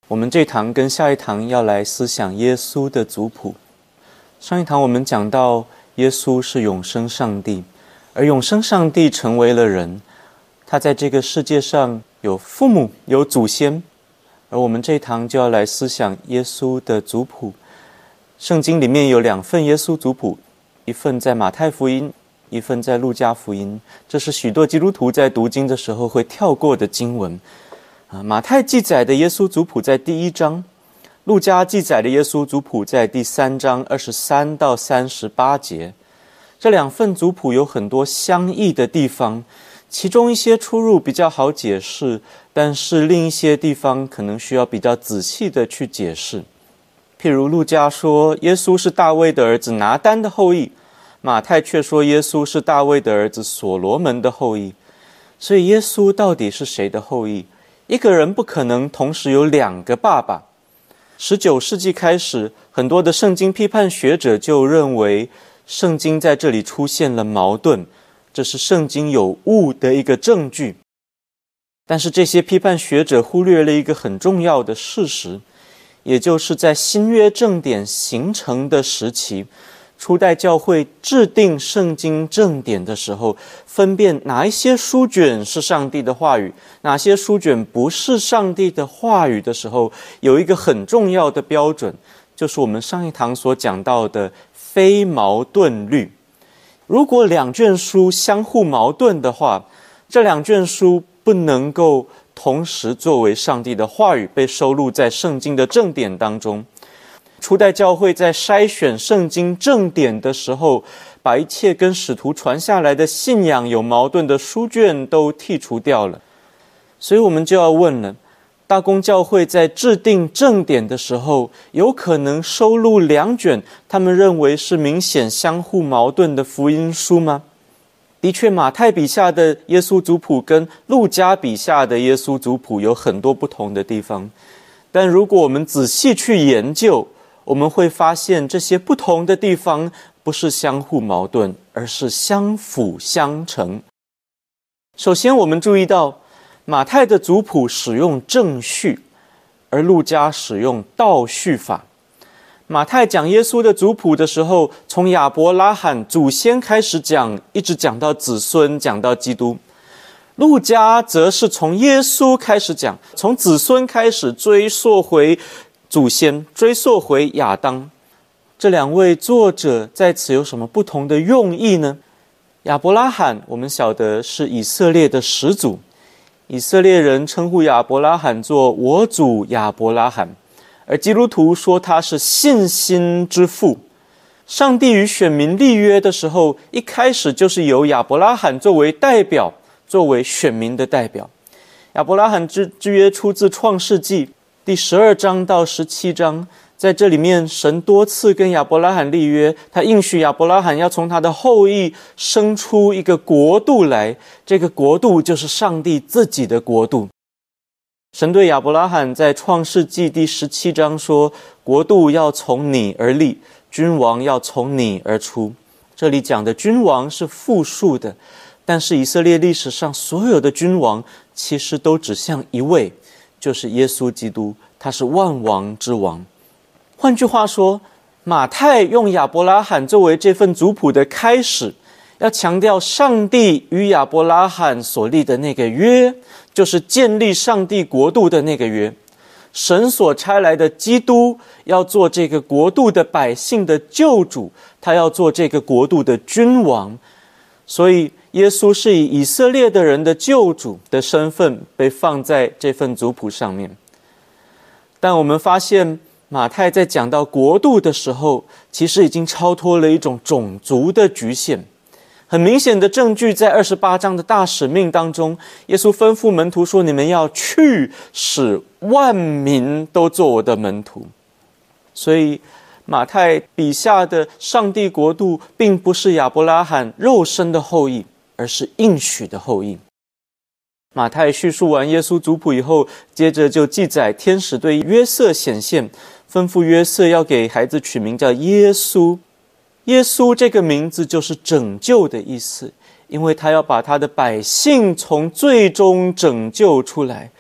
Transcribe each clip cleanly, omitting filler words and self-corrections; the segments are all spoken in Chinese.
我们这堂跟下一堂要来思想耶稣的族谱。上一堂我们讲到耶稣是永生上帝，而永生上帝成为了人，他在这个世界上有父母有祖先，而我们这一堂就要来思想耶稣的族谱。圣经里面有2份耶稣族谱，一份在马太福音，一份在路加福音，这是许多基督徒在读经的时候会跳过的经文。马太记载的耶稣族谱在第1章，路加记载的耶稣族谱在第3章23到38节。这2份族谱有很多相异的地方，其中一些出入比较好解释，但是另一些地方可能需要比较仔细的去解释。譬如路加说耶稣是大卫的儿子拿单的后裔，马太却说耶稣是大卫的儿子所罗门的后裔。所以耶稣到底是谁的后裔？一个人不可能同时有2个爸爸。19世纪开始，很多的圣经批判学者就认为圣经在这里出现了矛盾，这是圣经有误的一个证据。但是这些批判学者忽略了一个很重要的事实，也就是在新约正典形成的时期，初代教会制定圣经正典的时候，分辨哪一些书卷是上帝的话语，哪些书卷不是上帝的话语的时候，有一个很重要的标准，就是我们上一堂所讲到的非矛盾律。如果2卷书相互矛盾的话，这2卷书不能够同时作为上帝的话语被收录在圣经的正典当中。初代教会在筛选圣经正典的时候，把一切跟使徒传下来的信仰有矛盾的书卷都剔除掉了。所以我们就要问了，大公教会在制定正典的时候，有可能收录2卷他们认为是明显相互矛盾的福音书吗？的确，马太笔下的耶稣族谱跟路加笔下的耶稣族谱有很多不同的地方，但如果我们仔细去研究，我们会发现这些不同的地方不是相互矛盾，而是相辅相成。首先我们注意到马太的族谱使用正序，而路加使用倒序法。马太讲耶稣的族谱的时候，从亚伯拉罕祖先开始讲，一直讲到子孙，讲到基督。路加则是从耶稣开始讲，从子孙开始追溯回祖先，追溯回亚当。这2位作者在此有什么不同的用意呢？亚伯拉罕我们晓得是以色列的始祖，以色列人称呼亚伯拉罕做我主亚伯拉罕，而基督徒说他是信心之父。上帝与选民立约的时候，一开始就是由亚伯拉罕作为代表，作为选民的代表。亚伯拉罕之约出自创世纪第12章到17章，在这里面神多次跟亚伯拉罕立约，他应许亚伯拉罕要从他的后裔生出一个国度来，这个国度就是上帝自己的国度。神对亚伯拉罕在创世纪第17章说，国度要从你而立，君王要从你而出。这里讲的君王是复数的，但是以色列历史上所有的君王其实都指向一位，就是耶稣基督，他是万王之王。换句话说，马太用亚伯拉罕作为这份族谱的开始，要强调上帝与亚伯拉罕所立的那个约，就是建立上帝国度的那个约。神所差来的基督要做这个国度的百姓的救主，他要做这个国度的君王。所以耶稣是以以色列的人的救主的身份被放在这份族谱上面。但我们发现马太在讲到国度的时候，其实已经超脱了一种种族的局限。很明显的证据在28章的大使命当中，耶稣吩咐门徒说，你们要去，使万民都做我的门徒。所以马太笔下的上帝国度并不是亚伯拉罕肉身的后裔，而是应许的后裔。马太叙述完耶稣族谱以后，接着就记载天使对约瑟显现，吩咐约瑟要给孩子取名叫耶稣。耶稣这个名字就是拯救的意思，因为他要把他的百姓从罪中拯救出来。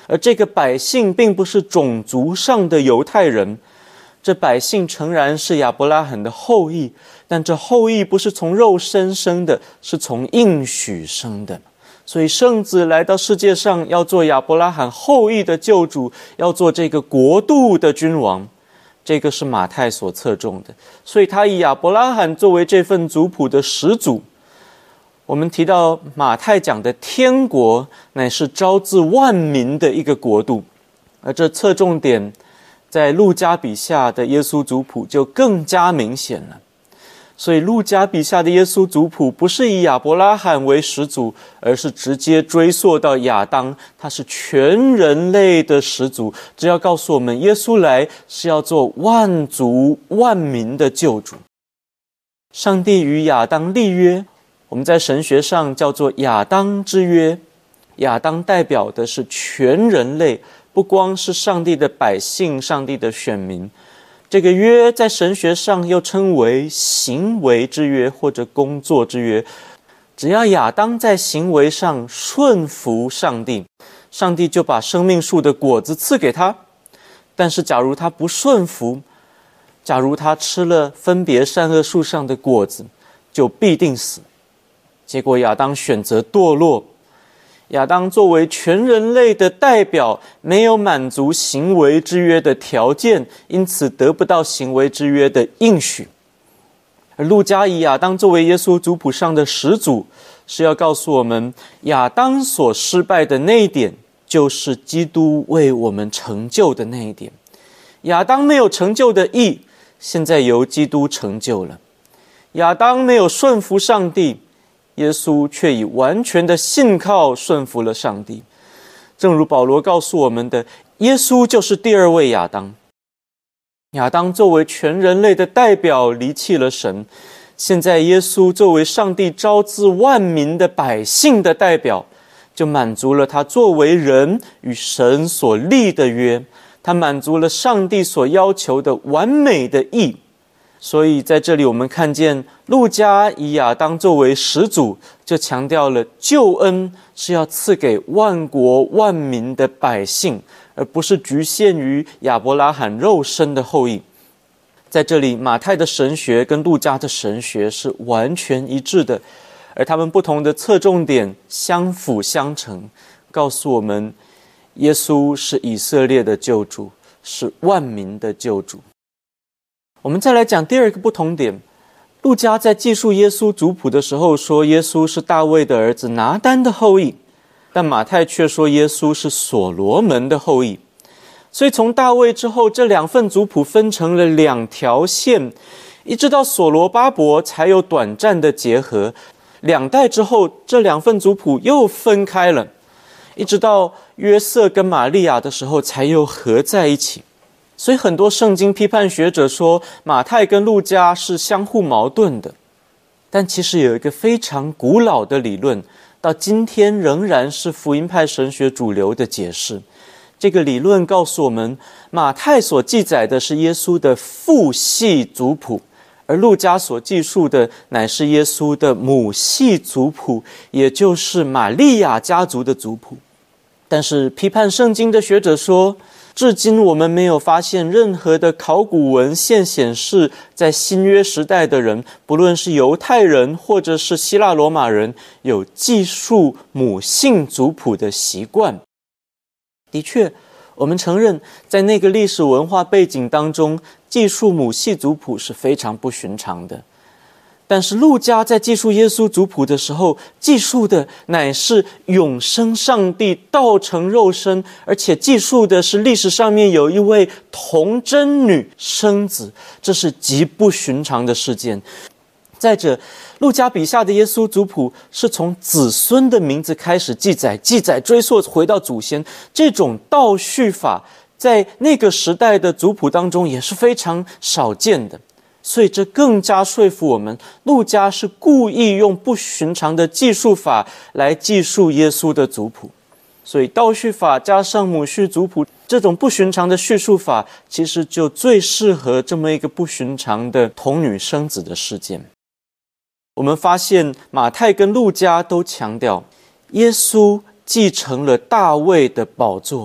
而这个百姓并不是种族上的犹太人，这百姓诚然是亚伯拉罕的后裔，但这后裔不是从肉身生的，是从应许生的。所以圣子来到世界上，要做亚伯拉罕后裔的救主，要做这个国度的君王。这个是马太所侧重的，所以他以亚伯拉罕作为这份族谱的始祖。我们提到马太讲的天国乃是招致万民的一个国度，而这侧重点在路加笔下的耶稣族谱就更加明显了。所以路加笔下的耶稣族谱不是以亚伯拉罕为始祖，而是直接追溯到亚当，他是全人类的始祖。这要告诉我们，耶稣来是要做万族万民的救主。上帝与亚当立约，我们在神学上叫做亚当之约。亚当代表的是全人类，不光是上帝的百姓，上帝的选民。这个约在神学上又称为行为之约或者工作之约。只要亚当在行为上顺服上帝，上帝就把生命树的果子赐给他。但是假如他不顺服，假如他吃了分别善恶树上的果子，就必定死。结果亚当选择堕落，亚当作为全人类的代表，没有满足行为之约的条件，因此得不到行为之约的应许。而路加以亚当作为耶稣族谱上的始祖，是要告诉我们，亚当所失败的那一点，就是基督为我们成就的那一点。亚当没有成就的义，现在由基督成就了。亚当没有顺服上帝，耶稣却以完全的信靠顺服了上帝。正如保罗告诉我们的，耶稣就是第二位亚当。亚当作为全人类的代表离弃了神，现在耶稣作为上帝招致万民的百姓的代表，就满足了他作为人与神所立的约，他满足了上帝所要求的完美的义。所以在这里我们看见路加以亚当作为始祖，就强调了救恩是要赐给万国万民的百姓，而不是局限于亚伯拉罕肉身的后裔。在这里马太的神学跟路加的神学是完全一致的，而他们不同的侧重点相辅相成，告诉我们耶稣是以色列的救主，是万民的救主。我们再来讲第二个不同点，路加在记述耶稣族谱的时候说耶稣是大卫的儿子拿单的后裔，但马太却说耶稣是所罗门的后裔。所以从大卫之后，这两份族谱分成了两条线，一直到所罗巴伯才有短暂的结合。2代之后，这两份族谱又分开了，一直到约瑟跟玛利亚的时候才又合在一起。所以很多圣经批判学者说马太跟路加是相互矛盾的，但其实有一个非常古老的理论，到今天仍然是福音派神学主流的解释。这个理论告诉我们，马太所记载的是耶稣的父系族谱，而路加所记述的乃是耶稣的母系族谱，也就是玛利亚家族的族谱。但是批判圣经的学者说，至今我们没有发现任何的考古文献显示，在新约时代的人，不论是犹太人或者是希腊罗马人，有记述母姓族谱的习惯。的确，我们承认在那个历史文化背景当中，记述母系族谱是非常不寻常的。但是路加在记述耶稣族谱的时候，记述的乃是永生上帝道成肉身，而且记述的是历史上面有一位童贞女生子，这是极不寻常的事件。再者，路加笔下的耶稣族谱是从子孙的名字开始记载追溯回到祖先，这种倒叙法在那个时代的族谱当中也是非常少见的。所以这更加说服我们，路加是故意用不寻常的记述法来记述耶稣的族谱。所以倒叙法加上母系族谱，这种不寻常的叙述法，其实就最适合这么一个不寻常的童女生子的事件。我们发现马太跟路加都强调，耶稣继承了大卫的宝座，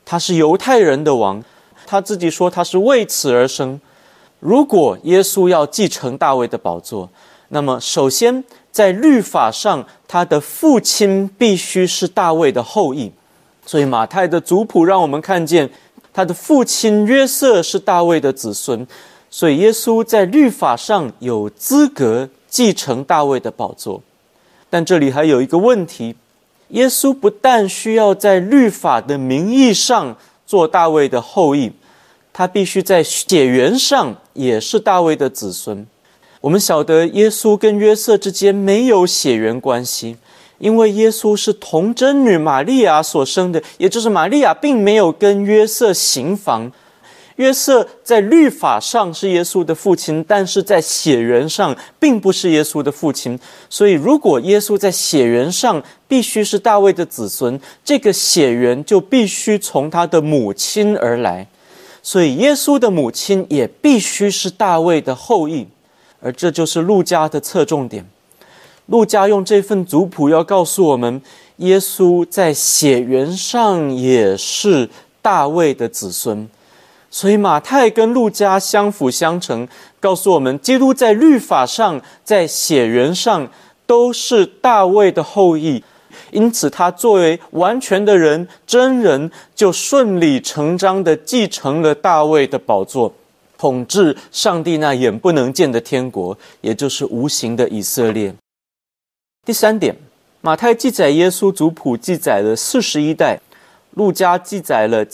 他是犹太人的王，他自己说他是为此而生。如果耶稣要继承大卫的宝座，那么首先在律法上，他的父亲必须是大卫的后裔。所以马太的族谱让我们看见他的父亲约瑟是大卫的子孙，所以耶稣在律法上有资格继承大卫的宝座。但这里还有一个问题，耶稣不但需要在律法的名义上做大卫的后裔，他必须在血缘上也是大卫的子孙。我们晓得耶稣跟约瑟之间没有血缘关系，因为耶稣是童贞女玛利亚所生的，也就是玛利亚并没有跟约瑟行房。约瑟在律法上是耶稣的父亲，但是在血缘上并不是耶稣的父亲。所以如果耶稣在血缘上必须是大卫的子孙，这个血缘就必须从他的母亲而来，所以耶稣的母亲也必须是大卫的后裔。而这就是路加的侧重点。路加用这份族谱要告诉我们，耶稣在血缘上也是大卫的子孙。所以马太跟路加相辅相成，告诉我们基督在律法上在血缘上都是大卫的后裔，因此他作为完全的人真人，就顺理成章地继承了大卫的宝座，统治上帝那眼不能见的天国，也就是无形的以色列。第三点，马太记载耶稣族谱记载了41代，路加记载了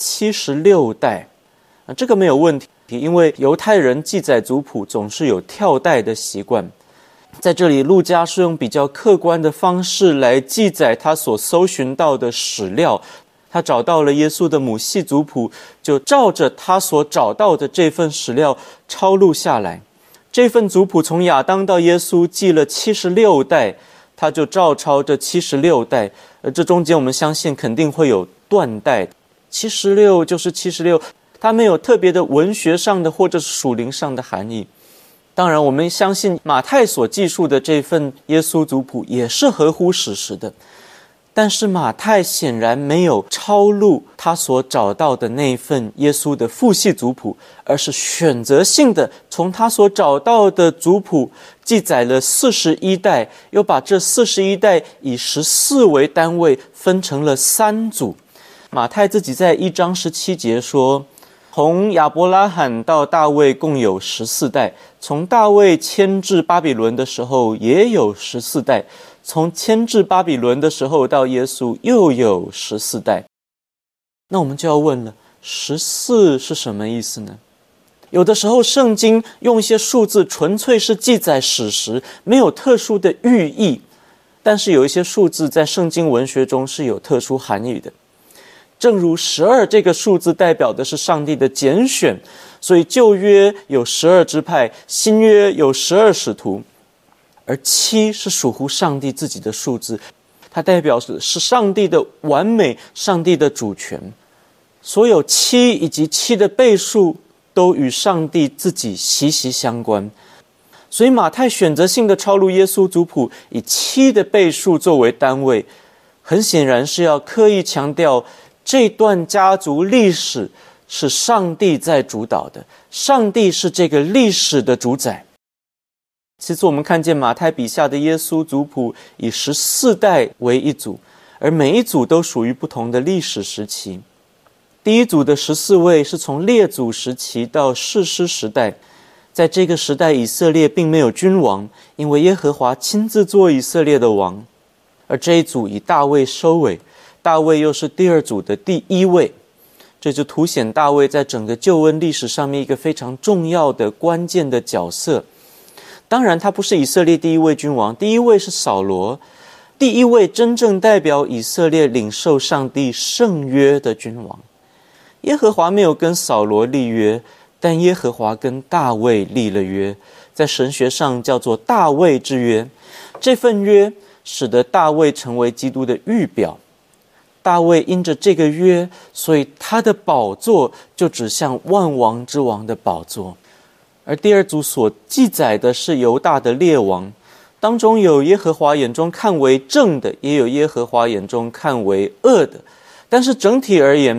76代。这个没有问题，因为犹太人记载族谱总是有跳代的习惯。在这里，路加是用比较客观的方式来记载他所搜寻到的史料。他找到了耶稣的母系族谱，就照着他所找到的这份史料抄录下来。这份族谱从亚当到耶稣记了76代，他就照抄这76代。而这中间我们相信肯定会有断代，76就是76，它没有特别的文学上的或者是属灵上的含义。当然我们相信马太所记述的这份耶稣族谱也是合乎史实的，但是马太显然没有抄录他所找到的那份耶稣的父系族谱，而是选择性的从他所找到的族谱记载了41代，又把这41代以14为单位分成了3组。马太自己在1章17节说，从亚伯拉罕到大卫共有14代，从大卫迁至巴比伦的时候也有14代，从迁至巴比伦的时候到耶稣又有14代。那我们就要问了，14是什么意思呢？有的时候圣经用一些数字纯粹是记载史实，没有特殊的寓意，但是有一些数字在圣经文学中是有特殊含义的。正如12这个数字代表的是上帝的拣选，所以旧约有12支派，新约有12使徒。而7是属乎上帝自己的数字，它代表的是上帝的完美，上帝的主权。所有7以及7的倍数都与上帝自己息息相关。所以马太选择性的抄录耶稣族谱，以7的倍数作为单位，很显然是要刻意强调这段家族历史是上帝在主导的，上帝是这个历史的主宰。其次我们看见马太笔下的耶稣族谱以14代为一组，而每一组都属于不同的历史时期。第一组的14位是从列祖时期到士师时代，在这个时代以色列并没有君王，因为耶和华亲自做以色列的王。而这一组以大卫收尾，大卫又是第二组的第一位，这就凸显大卫在整个救恩历史上面一个非常重要的关键的角色。当然他不是以色列第一位君王，第一位是扫罗，第一位真正代表以色列领受上帝圣约的君王。耶和华没有跟扫罗立约，但耶和华跟大卫立了约，在神学上叫做大卫之约。这份约使得大卫成为基督的预表，大卫因着这个约，所以他的宝座就指向万王之王的宝座。而第二组所记载的是犹大的列王，当中有耶和华眼中看为正的，也有耶和华眼中看为恶的。但是整体而言，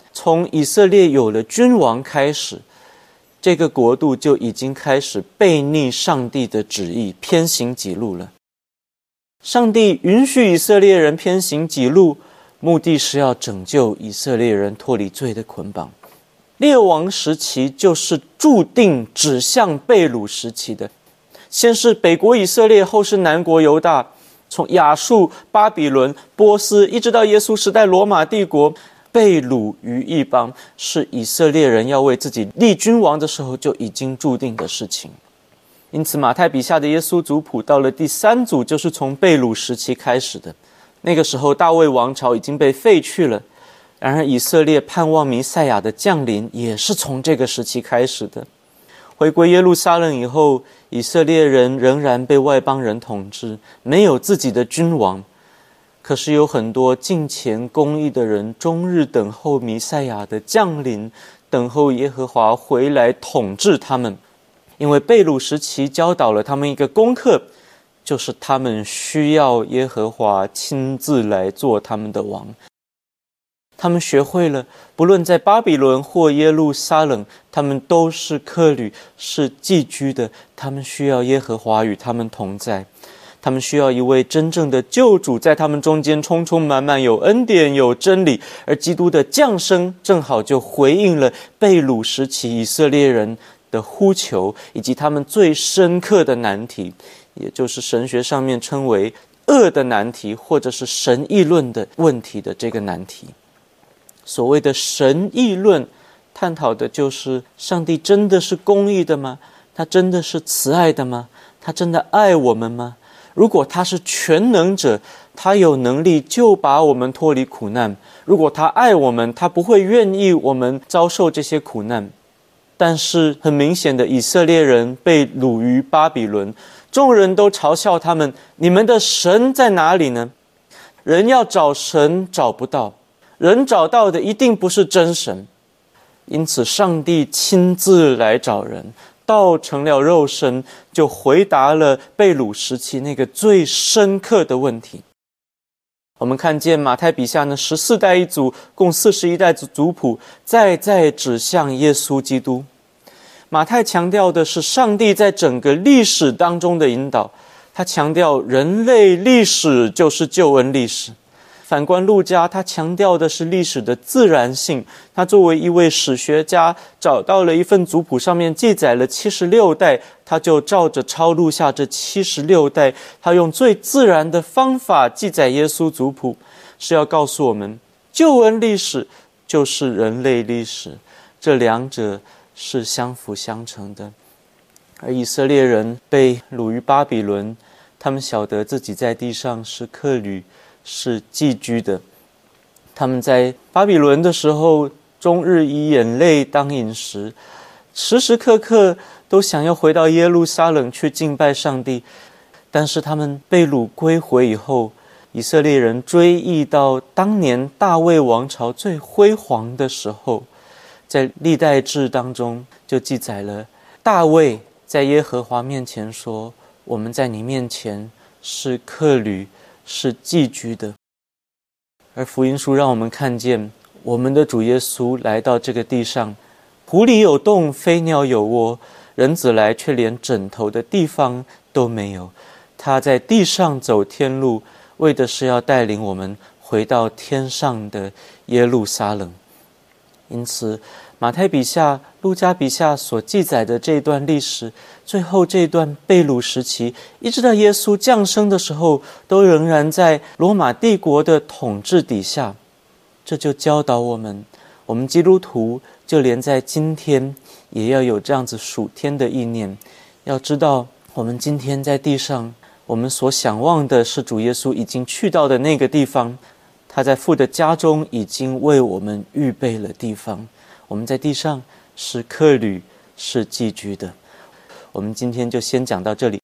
从以色列有了君王开始，这个国度就已经开始背逆上帝的旨意，偏行己路了。上帝允许以色列人偏行己路，目的是要拯救以色列人脱离罪的捆绑。列王时期就是注定指向被掳时期的，先是北国以色列，后是南国犹大，从亚述、巴比伦、波斯，一直到耶稣时代罗马帝国，被掳于异邦，是以色列人要为自己立君王的时候就已经注定的事情。因此马太笔下的耶稣族谱到了第3组，就是从被掳时期开始的。那个时候大卫王朝已经被废去了，然而以色列盼望弥赛亚的降临也是从这个时期开始的。回归耶路撒冷以后，以色列人仍然被外邦人统治，没有自己的君王。可是有很多敬虔公义的人，终日等候弥赛亚的降临，等候耶和华回来统治他们。因为被掳时期教导了他们一个功课，就是他们需要耶和华亲自来做他们的王。他们学会了，不论在巴比伦或耶路撒冷，他们都是客旅，是寄居的。他们需要耶和华与他们同在，他们需要一位真正的救主在他们中间充充满满，有恩典有真理。而基督的降生正好就回应了被掳时期以色列人的呼求，以及他们最深刻的难题，也就是神学上面称为恶的难题，或者是神议论的问题的这个难题。所谓的神议论，探讨的就是上帝真的是公义的吗？他真的是慈爱的吗？他真的爱我们吗？如果他是全能者，他有能力就把我们脱离苦难。如果他爱我们，他不会愿意我们遭受这些苦难。但是很明显的，以色列人被掳于巴比伦，众人都嘲笑他们，你们的神在哪里呢？人要找神找不到，人找到的一定不是真神。因此上帝亲自来找人，道成了肉身，就回答了被掳时期那个最深刻的问题。我们看见马太笔下呢14代一组，共41代族谱，再指向耶稣基督。马太强调的是上帝在整个历史当中的引导，他强调人类历史就是救恩历史。反观路加，他强调的是历史的自然性。他作为一位史学家，找到了一份族谱，上面记载了76代，他就照着抄录下这76代，他用最自然的方法记载耶稣族谱，是要告诉我们，救恩历史就是人类历史，这两者是相辅相成的。而以色列人被掳于巴比伦，他们晓得自己在地上是客旅，是寄居的。他们在巴比伦的时候，终日以眼泪当饮食，时时刻刻都想要回到耶路撒冷去敬拜上帝。但是他们被掳归回以后，以色列人追忆到当年大卫王朝最辉煌的时候，在历代志当中就记载了大卫在耶和华面前说，我们在你面前是客旅，是寄居的。而福音书让我们看见，我们的主耶稣来到这个地上，狐狸有洞，飞鸟有窝，人子来却连枕头的地方都没有。他在地上走天路，为的是要带领我们回到天上的耶路撒冷。因此马太笔下、路加笔下所记载的这段历史，最后这段被掳时期，一直到耶稣降生的时候，都仍然在罗马帝国的统治底下。这就教导我们，我们基督徒就连在今天也要有这样子属天的意念，要知道我们今天在地上，我们所想望的是主耶稣已经去到的那个地方，他在父的家中已经为我们预备了地方。我们在地上是客旅，是寄居的。我们今天就先讲到这里。